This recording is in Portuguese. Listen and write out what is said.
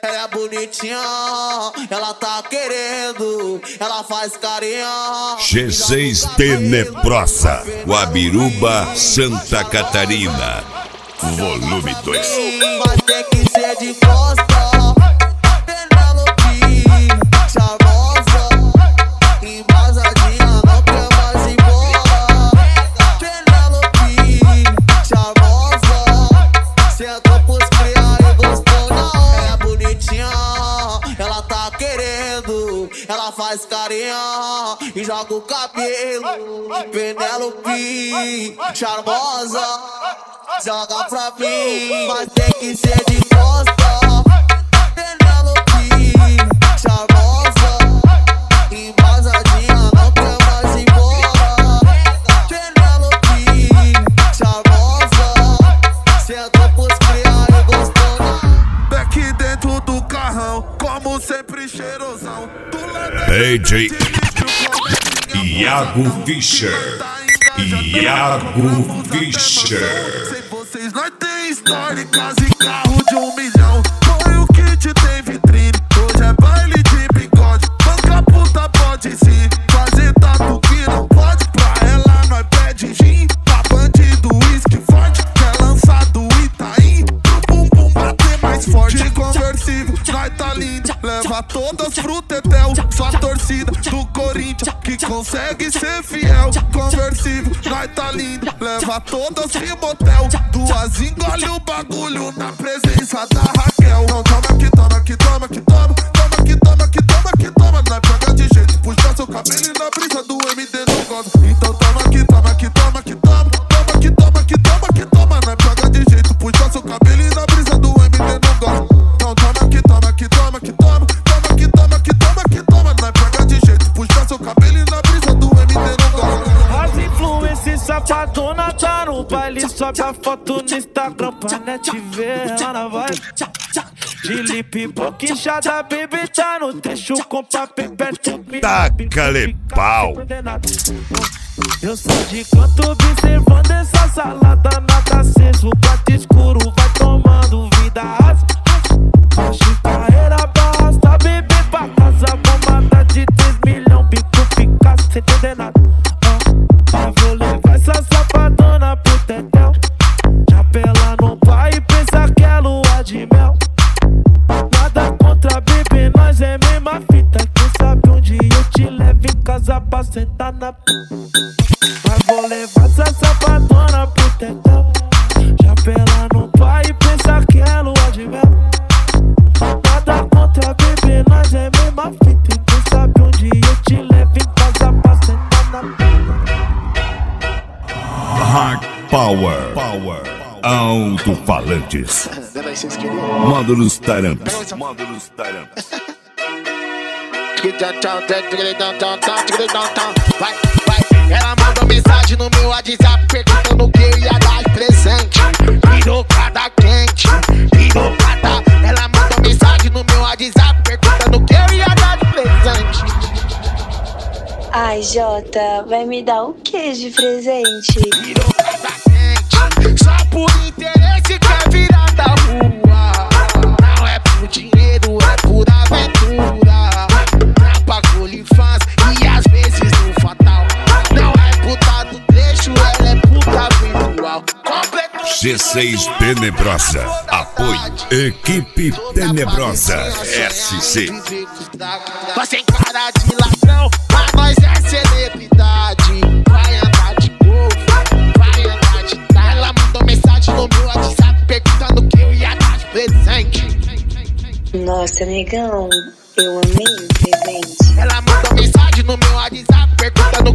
ela é bonitinha, ela tá querendo, ela faz carinha. G6 Tenebrosa, Guabiruba, Santa Catarina. Volume 2. Vai ter que ser de costa. Penelope, charmosa, embasadinha, não quer mais ir embora. Penelope, charmosa, senta pros cria e gostou não. Ela é bonitinha, ela tá querendo, ela faz carinha e joga o cabelo. Penelope, charmosa, joga pra mim, mas tem que ser de costa. Penelope, charmosa, embasadinha, não quer mais ir embora. Penelope, charmosa, senta pros cria e gostou. Aqui dentro do carrão, como sempre cheirosão. DJ Iago Fischer. Iago Fischer. Sem vocês nós tem história, casa e carro de 1 milhão. Põe o kit, tem vitrine, hoje é baile de bigode. Banca puta pode sim, fazer tatu que não pode. Pra ela nós pede gin, pra bandido whisky forte. Quer lançar do Itaim, pro bumbum bater mais forte. De conversível, nós tá lindo, leva todas pro tetel. Só a torcida do Corinthians que consegue ser fiel. Conversível, nós tá lindo, leva todas pro motel. Duas engole o bagulho na presença da Raquel. Então toma que toma, que toma, que toma. Toma que toma, que toma, que toma. Nós pega de jeito, puxa seu cabelo e na brisa do MD não goza. Então toma que toma, que toma, que toma. Toma que toma, que toma, que toma. Nós pega de jeito, puxa seu cabelo e na brisa do MD não goza. Então toma que toma, que toma, que toma. Toma que toma, que toma, que toma. Nós pega de jeito, puxa seu cabelo e na brisa do MD não goza. As influências safadona tá no baile, sobe a foto no Instagram pra net ver ela na vibe. De lip boquinchada, baby, tá no trecho com papel perto. Taca-lhe pau. Eu sou de canto observando essa salada, nada aceso, quarto escuro, vai tomando vida asa. Acho carreira basta, bebê pra casa, bombada de 3 milhões, bico fica sem entender nada. Eu vou levar essa safadona pro tetel. Chapela no pai e pensa que é lua de mel. Nada contra bebê, nós é mesma fita. Quem sabe um dia eu te levo em casa pra sentar na p. Mas vou levar essa safadona pro tetel. Chapela no pai e pensa que é lua de mel. Nada contra bebê, nós é mesma fita. Quem sabe um dia eu te levo em casa pra sentar na p. Hard Power. Alto-falantes. Módulos taramps. Vai, ela mandou mensagem no meu WhatsApp perguntando o que eu ia dar de presente. Pirocada quente, pirocada. Ela mandou mensagem no meu WhatsApp perguntando o que eu ia dar de presente. Ai, Jota, vai me dar o que de presente? Pirocada quente, só por interesse quer virar da rua. Não é por dinheiro, é por aventura. Trampa com OnlyFans e às vezes no fatal. Não é puta do trecho, ela é puta virtual. G6 Tenebrosa. Apoio Equipe Tenebrosa SC. Vai sem cara de ladrão, mas nós é celebridade. Vai andar de Golf, vai andar de tal. Ela mandou mensagem no meu WhatsApp perguntando o que eu ia dar de presente. Nossa, negão, eu amei o presente. Ela mandou mensagem no meu WhatsApp perguntando